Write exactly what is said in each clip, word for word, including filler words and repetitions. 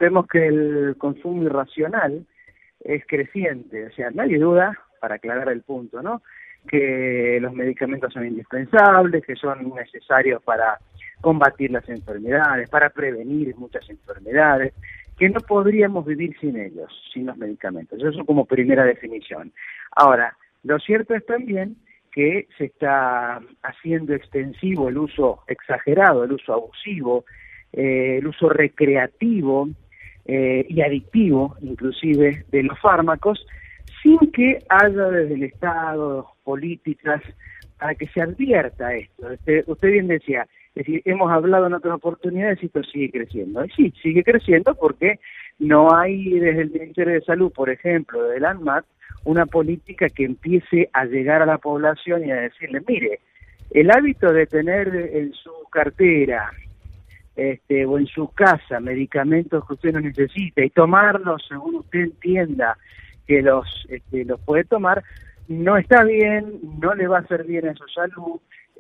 vemos que el consumo irracional es creciente, o sea, nadie duda, para aclarar el punto, ¿no?, que los medicamentos son indispensables, que son necesarios para combatir las enfermedades, para prevenir muchas enfermedades, que no podríamos vivir sin ellos, sin los medicamentos. Eso como primera definición. Ahora, lo cierto es también que se está haciendo extensivo el uso exagerado, el uso abusivo, eh, el uso recreativo eh, y adictivo, inclusive, de los fármacos, sin que haya desde el Estado políticas para que se advierta esto. Este, usted bien decía, es decir, hemos hablado en otras oportunidades y esto sigue creciendo. Y sí, sigue creciendo porque no hay desde el Ministerio de Salud, por ejemplo, del ANMAT, una política que empiece a llegar a la población y a decirle, mire, el hábito de tener en su cartera este, o en su casa medicamentos que usted no necesita y tomarlos según usted entienda que los, este, los puede tomar, no está bien, no le va a hacer bien a su salud,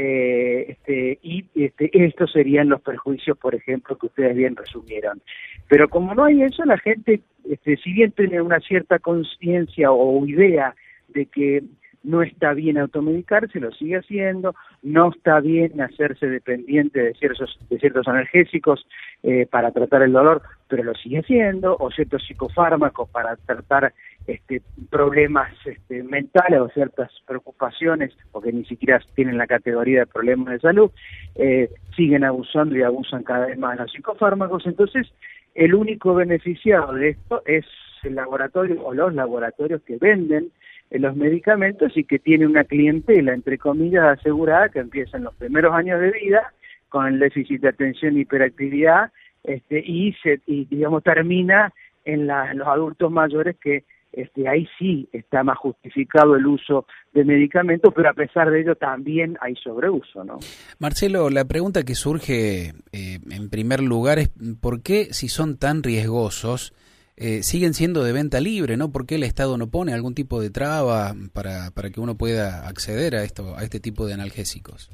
eh, este, y este, estos serían los perjuicios, por ejemplo, que ustedes bien resumieron. Pero como no hay eso, la gente, este, si bien tiene una cierta conciencia o idea de que no está bien automedicarse, lo sigue haciendo, no está bien hacerse dependiente de ciertos, de ciertos analgésicos eh, para tratar el dolor, pero lo sigue haciendo, o ciertos psicofármacos para tratar este, problemas este, mentales o ciertas preocupaciones, porque ni siquiera tienen la categoría de problemas de salud, eh, siguen abusando y abusan cada vez más de los psicofármacos. Entonces, el único beneficiado de esto es el laboratorio o los laboratorios que venden los medicamentos y que tiene una clientela, entre comillas, asegurada, que empieza en los primeros años de vida con el déficit de atención y hiperactividad, este, y, se, y digamos termina en, la, en los adultos mayores, que este, ahí sí está más justificado el uso de medicamentos, pero a pesar de ello también hay sobreuso, ¿no? Marcelo, la pregunta que surge eh, en primer lugar es ¿por qué, si son tan riesgosos, Eh, siguen siendo de venta libre, ¿no? ¿Por qué el Estado no pone algún tipo de traba para, para que uno pueda acceder a esto, a este tipo de analgésicos?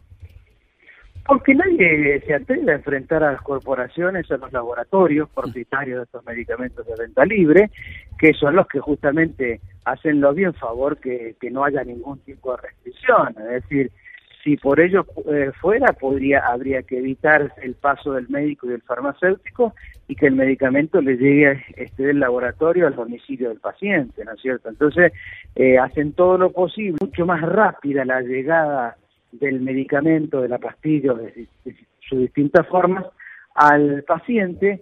Porque nadie se atreve a enfrentar a las corporaciones, a los laboratorios propietarios de estos medicamentos de venta libre, que son los que justamente hacen lobby en favor que, que no haya ningún tipo de restricción. Es decir, si por ello eh, fuera, podría habría que evitar el paso del médico y del farmacéutico y que el medicamento le llegue este, del laboratorio al domicilio del paciente, ¿no es cierto? Entonces, eh, hacen todo lo posible, mucho más rápida la llegada del medicamento, de la pastilla, de, de, de sus distintas formas, al paciente,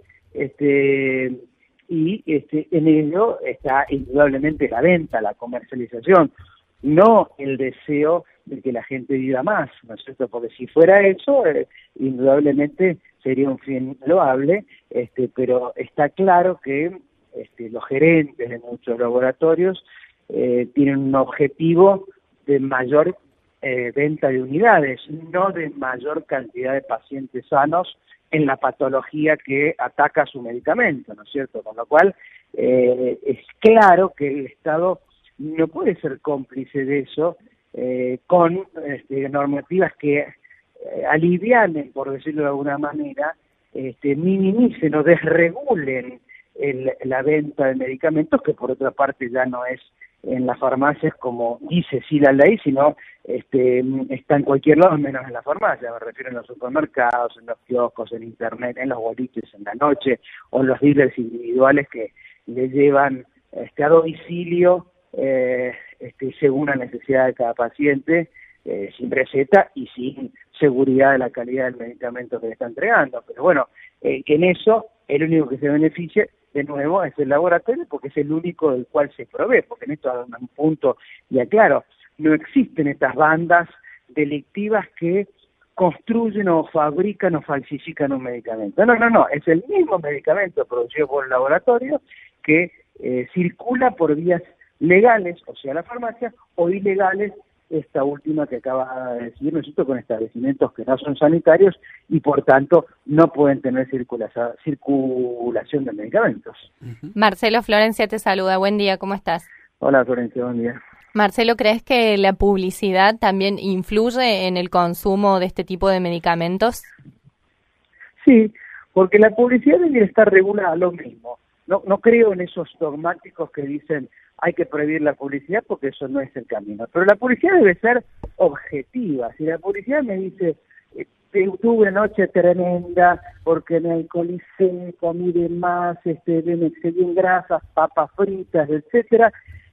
este, y este, en ello está indudablemente la venta, la comercialización, no el deseo de que la gente viva más, ¿no es cierto? Porque si fuera eso, eh, indudablemente sería un fin loable, este, pero está claro que este, los gerentes de muchos laboratorios eh, tienen un objetivo de mayor eh, venta de unidades, no de mayor cantidad de pacientes sanos en la patología que ataca su medicamento, ¿no es cierto? Con lo cual, eh, es claro que el Estado no puede ser cómplice de eso, eh, con este, normativas que eh, alivianen, por decirlo de alguna manera, este, minimicen o desregulen el, la venta de medicamentos, que por otra parte ya no es en las farmacias como dice sí la ley, sino este, está en cualquier lado menos en la farmacia. Me refiero en los supermercados, en los kioscos, en internet, en los boliches en la noche, o en los dealers individuales que le llevan este, a domicilio Eh, este, según la necesidad de cada paciente, eh, sin receta y sin seguridad de la calidad del medicamento que le está entregando. Pero bueno, eh, que en eso el único que se beneficia, de nuevo, es el laboratorio, porque es el único del cual se provee, porque en esto hay un punto, y aclaro, no existen estas bandas delictivas que construyen o fabrican o falsifican un medicamento. No, no, no, es el mismo medicamento producido por el laboratorio que eh, circula por vías legales, o sea, la farmacia, o ilegales, esta última que acaba de decir, nosotros con establecimientos que no son sanitarios y por tanto no pueden tener circulación, circulación de medicamentos. Marcelo, Florencia te saluda, buen día, ¿cómo estás? Hola Florencia, buen día. Marcelo, ¿crees que la publicidad también influye en el consumo de este tipo de medicamentos? Sí, porque la publicidad debería estar regulada, lo mismo. No, no creo en esos dogmáticos que dicen hay que prohibir la publicidad porque eso no es el camino. Pero la publicidad debe ser objetiva. Si la publicidad me dice, eh, tuve una noche tremenda porque me alcoholicé, comí de más, este, me excedí en grasas, papas fritas, etcétera,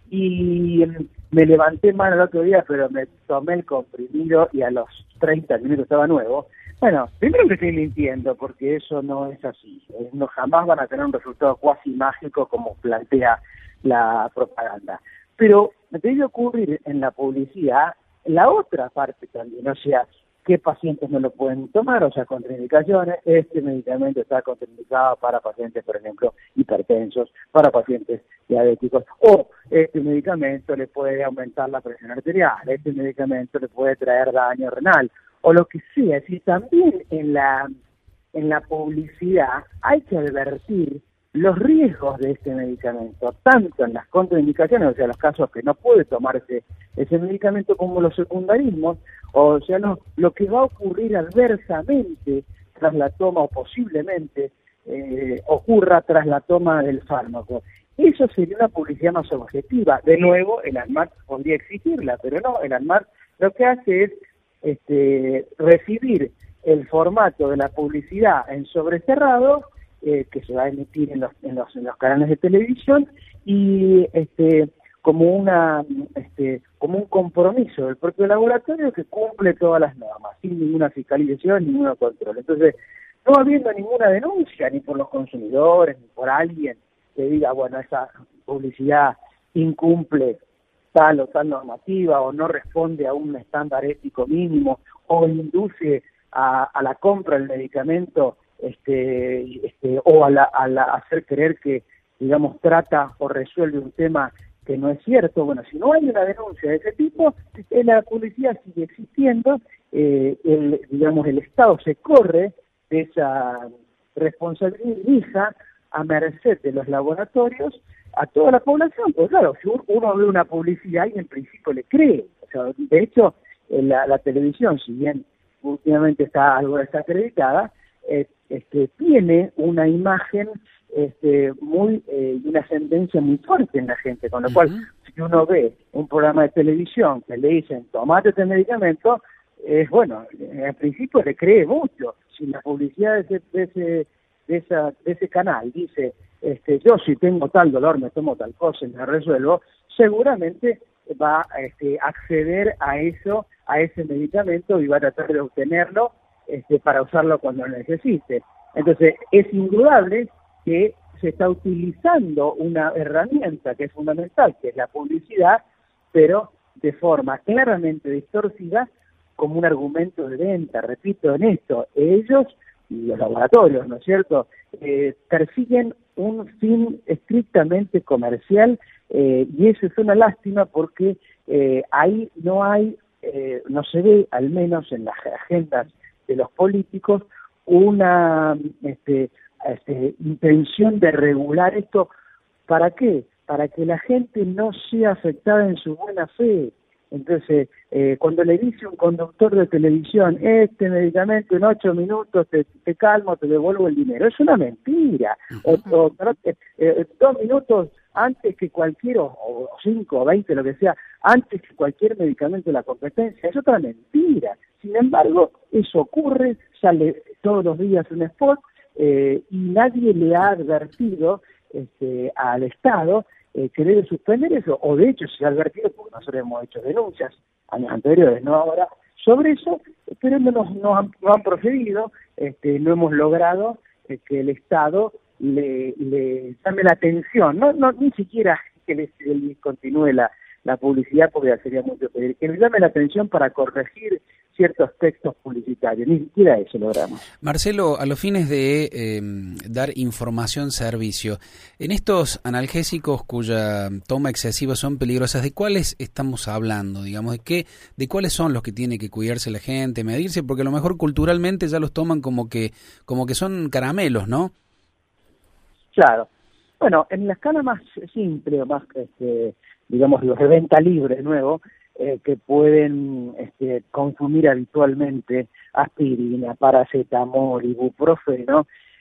y me levanté mal el otro día, pero me tomé el comprimido y a los treinta minutos estaba nuevo. Bueno, primero que estoy mintiendo, porque eso no es así. No, jamás van a tener un resultado cuasi mágico como plantea la propaganda. Pero debe ocurrir en la publicidad la otra parte también, o sea, qué pacientes no lo pueden tomar, o sea, contraindicaciones. Este medicamento está contraindicado para pacientes, por ejemplo, hipertensos, para pacientes diabéticos, o este medicamento le puede aumentar la presión arterial, este medicamento le puede traer daño renal, o lo que sea. Es decir, también en la, en la publicidad hay que advertir los riesgos de este medicamento, tanto en las contraindicaciones, o sea, los casos que no puede tomarse ese medicamento, como los secundarismos, o sea, no, lo que va a ocurrir adversamente tras la toma, o posiblemente eh, ocurra tras la toma del fármaco. Eso sería una publicidad más objetiva. De nuevo, el ANMAT podría exigirla, pero no, el ANMAT lo que hace es este, recibir el formato de la publicidad en sobrecerrado, eh, que se va a emitir en los, en los, en los canales de televisión, y este como una este como un compromiso del propio laboratorio que cumple todas las normas, sin ninguna fiscalización, ningún control. Entonces, no habiendo ninguna denuncia, ni por los consumidores, ni por alguien que diga, bueno, esa publicidad incumple tal o tal normativa, o no responde a un estándar ético mínimo, o induce a, a la compra del medicamento, este, este o a, la, a la, hacer creer que, digamos, trata o resuelve un tema que no es cierto. Bueno, si no hay una denuncia de ese tipo, eh, la publicidad sigue existiendo, eh, el, digamos, el Estado se corre de esa responsabilidad y deja a merced de los laboratorios a toda la población. Pues claro, si uno ve una publicidad y en principio le cree. O sea, de hecho, la, la televisión, si bien últimamente está algo desacreditada, eh, este, tiene una imagen este, muy y eh, una ascendencia muy fuerte en la gente, con lo uh-huh. cual, si uno ve un programa de televisión que le dicen, tomate este medicamento, es eh, bueno, en principio le cree mucho. Si la publicidad de ese, de ese, de esa, de ese canal dice, este, yo si tengo tal dolor, me tomo tal cosa y me resuelvo, seguramente va a este, acceder a eso, a ese medicamento, y va a tratar de obtenerlo este, para usarlo cuando lo necesite. Entonces, es indudable que se está utilizando una herramienta que es fundamental, que es la publicidad, pero de forma claramente distorsiva, como un argumento de venta. Repito en esto, ellos y los laboratorios, ¿no es cierto?, eh, persiguen un fin estrictamente comercial, eh, y eso es una lástima porque eh, ahí no hay, eh, no se ve, al menos en las agendas de los políticos, una este, este, intención de regular esto. ¿Para qué? Para que la gente no sea afectada en su buena fe. Entonces, eh, cuando le dice un conductor de televisión, este medicamento en ocho minutos te, te calmo, te devuelvo el dinero, es una mentira. O, o eh, dos minutos antes que cualquier, o, o cinco o veinte, lo que sea, antes que cualquier medicamento de la competencia, es otra mentira. Sin embargo, eso ocurre, sale todos los días un spot, eh, y nadie le ha advertido este, al Estado Eh, que debe suspender eso, o de hecho se ha advertido, porque nosotros hemos hecho denuncias años anteriores, no ahora, sobre eso, pero no, nos, no, han, no han procedido, este, no hemos logrado eh, que el Estado le, le llame la atención, no, no ni siquiera que le, le continúe la, la publicidad, porque ya sería mucho pedir, que le llame la atención para corregir ciertos textos publicitarios, ni siquiera eso logramos. Marcelo, a los fines de eh, dar información, servicio, en estos analgésicos cuya toma excesiva son peligrosas, ¿de cuáles estamos hablando? Digamos, ¿de qué, de cuáles son los que tiene que cuidarse la gente, medirse? Porque a lo mejor culturalmente ya los toman como que, como que son caramelos, ¿no? Claro. Bueno, en la escala más simple, o más, este, digamos, los de venta libre, de nuevo, Eh, que pueden este, consumir habitualmente aspirina, paracetamol, ibuprofeno,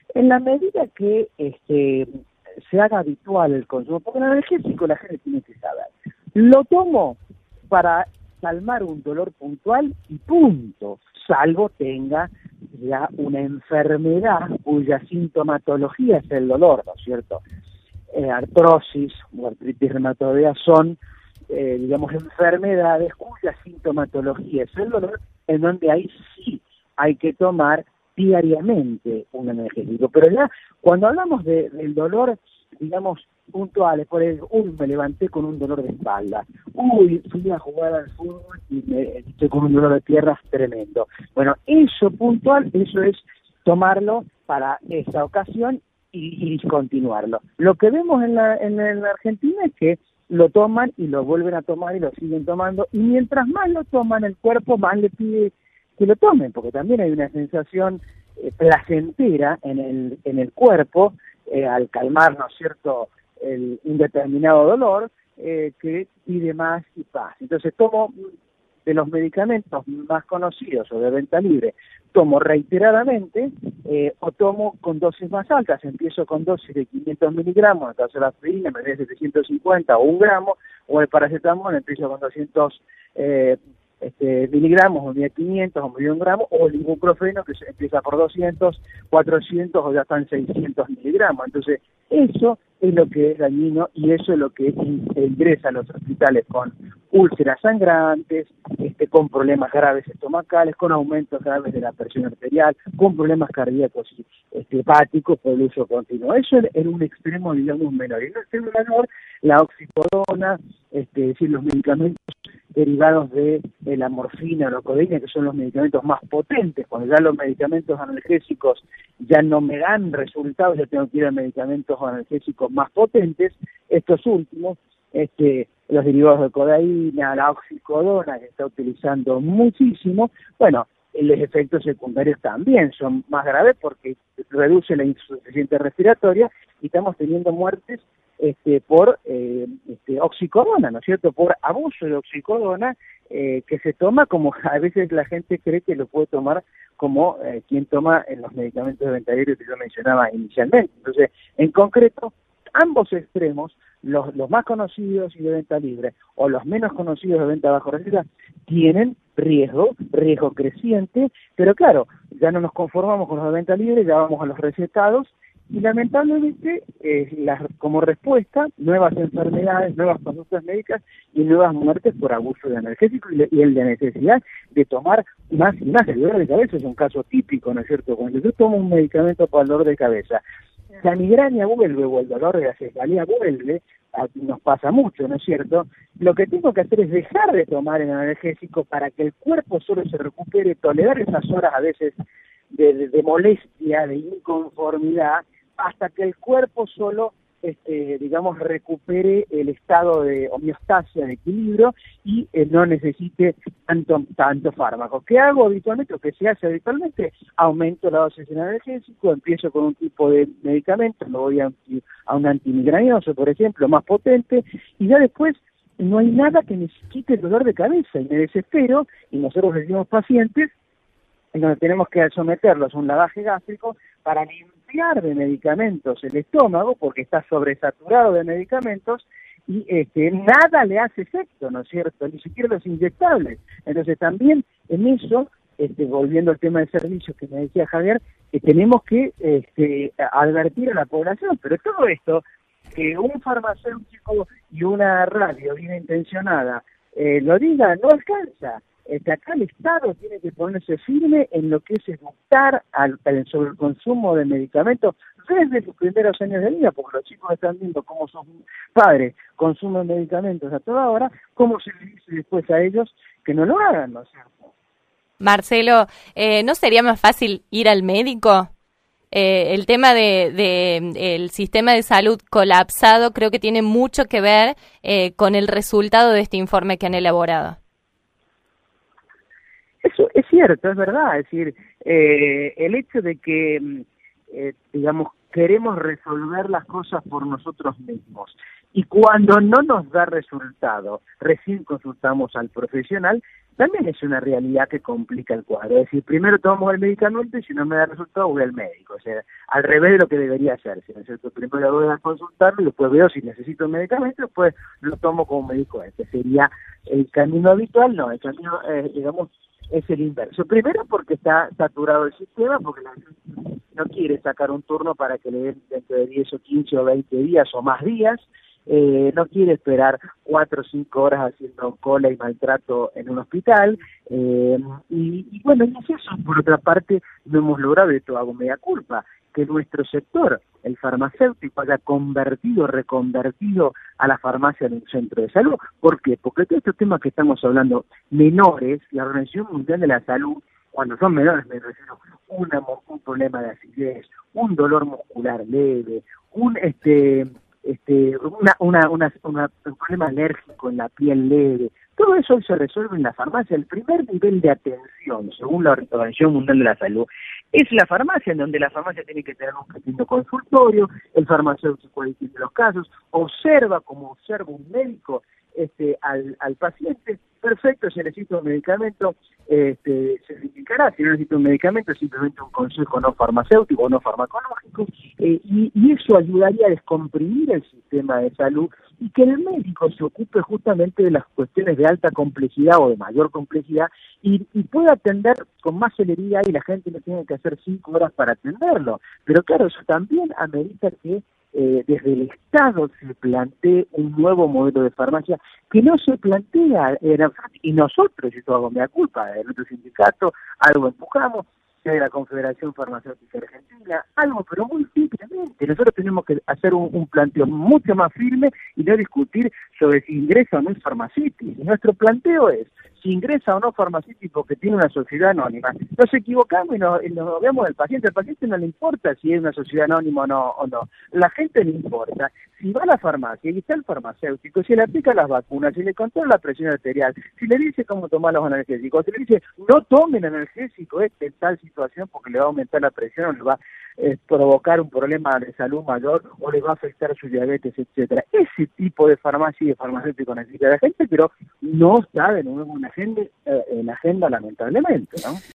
En la medida que este, se haga habitual el consumo, porque el analgésico la gente tiene que saber, lo tomo para calmar un dolor puntual y punto, salvo tenga ya una enfermedad cuya sintomatología es el dolor, ¿no es cierto? Eh, artrosis o artritis reumatoidea son, eh, digamos, enfermedades cuya sintomatología es el dolor, en donde ahí sí hay que tomar diariamente un analgésico. Pero ya cuando hablamos de, del dolor, digamos, puntuales, por ejemplo, uy, me levanté con un dolor de espalda, uy, fui a jugar al fútbol y me estoy con un dolor de piernas tremendo. Bueno, eso puntual, eso es tomarlo para esa ocasión y, y discontinuarlo. Lo que vemos en la, en la Argentina es que lo toman y lo vuelven a tomar y lo siguen tomando, y mientras más lo toman, el cuerpo más le pide que lo tomen, porque también hay una sensación eh, placentera en el, en el cuerpo, eh, al calmar, ¿no es cierto?, el, un determinado dolor, eh, que pide más y paz. Entonces tomo de los medicamentos más conocidos o de venta libre, tomo reiteradamente eh, o tomo con dosis más altas. Empiezo con dosis de quinientos miligramos, en el caso de la aspirina me voy a setecientos cincuenta o un gramo, o el paracetamol empiezo con doscientos eh, este, miligramos, o medio quinientos, o medio un gramo, o el ibuprofeno que se empieza por doscientos, cuatrocientos o ya están seiscientos miligramos. Entonces eso es lo que es dañino y eso es lo que ingresa a los hospitales con úlceras sangrantes, este, con problemas graves estomacales, con aumentos graves de la presión arterial, con problemas cardíacos y este, hepáticos por el uso continuo. Eso en un extremo, digamos, menor. Y en un extremo menor, la oxicodona, este, es decir, los medicamentos derivados de, de la morfina o la codeína, que son los medicamentos más potentes. Cuando ya los medicamentos analgésicos ya no me dan resultados, ya tengo que ir a medicamentos analgésicos más potentes. Estos últimos, este, los derivados de codeína, la oxicodona, que está utilizando muchísimo, bueno, los efectos secundarios también son más graves porque reduce la insuficiencia respiratoria y estamos teniendo muertes este, por eh, este, oxicodona, ¿no es cierto?, por abuso de oxicodona, eh, que se toma como a veces la gente cree que lo puede tomar como eh, quien toma en los medicamentos de venta libre que yo mencionaba inicialmente. Entonces, en concreto, ambos extremos, los, los más conocidos y de venta libre o los menos conocidos de venta bajo receta, tienen riesgo, riesgo creciente, pero claro, ya no nos conformamos con los de venta libre, ya vamos a los recetados y lamentablemente eh, las, como respuesta, nuevas enfermedades, nuevas conductas médicas y nuevas muertes por abuso de analgésicos y, y el de necesidad de tomar más y más. El dolor de cabeza es un caso típico, ¿no es cierto? Cuando yo tomo un medicamento para el dolor de cabeza, la migraña vuelve o el dolor de la cefalea vuelve, nos pasa mucho, ¿no es cierto? Lo que tengo que hacer es dejar de tomar el analgésico para que el cuerpo solo se recupere, tolerar esas horas a veces de, de, de molestia, de inconformidad, hasta que el cuerpo solo, este, digamos, recupere el estado de homeostasia, de equilibrio, y eh, no necesite tanto, tanto fármaco. ¿Qué hago habitualmente, o qué se hace habitualmente? Aumento la dosis de analgésico, empiezo con un tipo de medicamento, me voy a, a un antimigrañoso, por ejemplo, más potente, y ya después no hay nada que me quite el dolor de cabeza, y me desespero, y nosotros recibimos pacientes en donde tenemos que someterlos a un lavaje gástrico para limpiar de medicamentos el estómago, porque está sobresaturado de medicamentos, y este, nada le hace efecto, ¿no es cierto?, ni siquiera los inyectables. Entonces también en eso, este, volviendo al tema de servicios que me decía Javier, que tenemos que este, advertir a la población, pero todo esto, que un farmacéutico y una radio bien intencionada eh, lo diga, no alcanza. Este, acá el Estado tiene que ponerse firme en lo que es educar al, al, sobre el consumo de medicamentos desde sus primeros años de vida, porque los chicos están viendo cómo sus padres consumen medicamentos a toda hora, cómo se les dice después a ellos que no lo hagan, ¿no es cierto? Marcelo, eh, ¿no sería más fácil ir al médico? Eh, el tema de, de el sistema de salud colapsado creo que tiene mucho que ver eh, con el resultado de este informe que han elaborado. Eso es cierto, es verdad, es decir, eh, el hecho de que, eh, digamos, queremos resolver las cosas por nosotros mismos Y cuando no nos da resultado, recién consultamos al profesional, también es una realidad que complica el cuadro. Es decir, primero tomamos el medicamento y si no me da resultado voy al médico. O sea, al revés de lo que debería hacerse, ¿no es cierto? Primero voy a consultarlo y después veo si necesito un medicamento, después lo tomo como médico. Este sería el camino habitual, no, el camino, eh, digamos, es el inverso. Primero porque está saturado el sistema, porque la gente no quiere sacar un turno para que le den dentro de diez o quince o veinte días o más días. Eh, no quiere esperar cuatro o cinco horas haciendo cola y maltrato en un hospital, eh, y, y bueno, y es eso. Por otra parte, no hemos logrado, esto hago media culpa, que nuestro sector, el farmacéutico, haya convertido, reconvertido a la farmacia en un centro de salud. ¿Por qué? Porque todos estos temas que estamos hablando, menores, la Organización Mundial de la Salud, cuando son menores me refiero una, un problema de acidez, un dolor muscular leve, un este este una, una, una, una un problema alérgico en la piel leve, todo eso hoy se resuelve en la farmacia. El primer nivel de atención, según la Organización Mundial de la Salud, es la farmacia, en donde la farmacia tiene que tener un pequeño consultorio, el farmacéutico atiende los casos, observa como observa un médico este al, al paciente. Perfecto, si necesita un medicamento, este, se indicará. Si no necesita un medicamento, simplemente un consejo no farmacéutico o no farmacológico, eh, y, y eso ayudaría a descomprimir el sistema de salud y que el médico se ocupe justamente de las cuestiones de alta complejidad o de mayor complejidad y, y pueda atender con más celeridad y la gente no tiene que hacer cinco horas para atenderlo. Pero claro, eso también amerita que Eh, desde el Estado se plantee un nuevo modelo de farmacia que no se plantea, era, y nosotros, y todo hago mea culpa, de nuestro sindicato, algo empujamos, de la Confederación Farmacéutica Argentina, algo pero muy simplemente. Nosotros tenemos que hacer un, un planteo mucho más firme y no discutir sobre si ingresa o no es Pharmacity. Nuestro planteo es si ingresa o no Pharmacity porque tiene una sociedad anónima. Nos equivocamos y nos, y nos vemos del paciente. Al paciente no le importa si es una sociedad anónima o no, o no. La gente le importa. Si va a la farmacia y está el farmacéutico, si le aplica las vacunas, si le controla la presión arterial, si le dice cómo tomar los analgésicos, si le dice no tomen analgésico este en tal situación porque le va a aumentar la presión o le va a eh, provocar un problema de salud mayor o le va a afectar su diabetes, etcétera. Ese tipo de farmacia y de farmacéutico necesita la gente, pero no está de nuevo en la agenda, eh, en la agenda lamentablemente, ¿no?